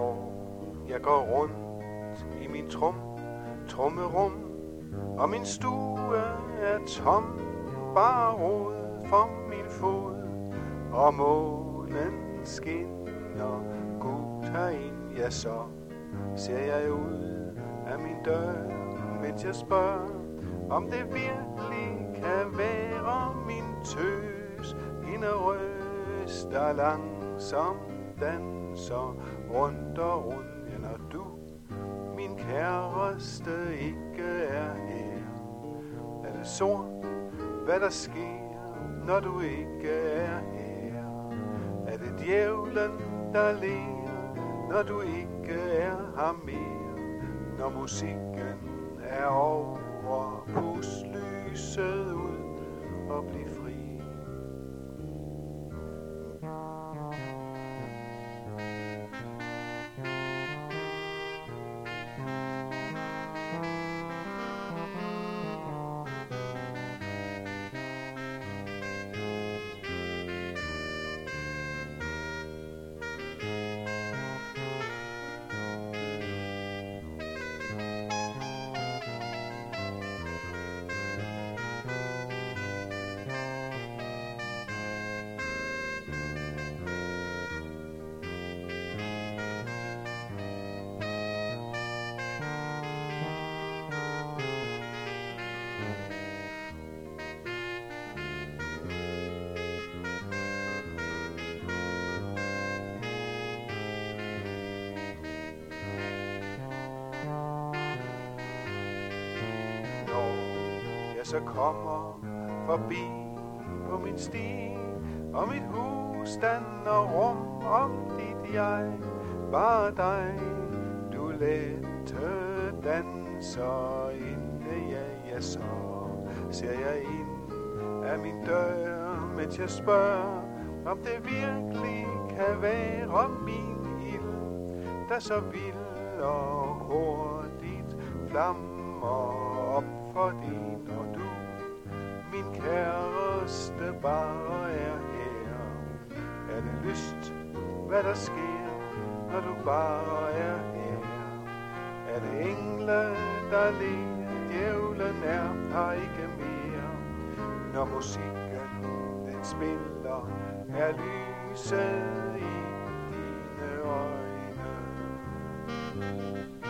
Jeg går rundt i min trummerum, og min stue er tom, bare rod for min fod, og månen skinner gult herind. Ja, så ser jeg ud af min dør, mens jeg spørger, om det virkelig kan være min tøs, en røst, der langsomt danser rundt og rundt. Ja, når du, min kæreste, ikke er her, er det sort, hvad der sker, når du ikke er her. Er det djævlen, der ler, når du ikke er her mere. Når musikken er over, pus lyset ud og bliv fri. Så kommer forbi på min sti, og mit hus danner rum om dit jeg. Bare dig, du lette danser inde, ja, så ser jeg ind af min dør, mens jeg spørger, om det virkelig kan være min ild, der så vild og hurtigt flammer op for din. Og du, min kæreste, bare er her. Er det lyst, hvad der sker, når du bare er her? Er det engle, der ler, djævlen er her ikke mere? Når musikken, den spiller, er lyset i dine øjne.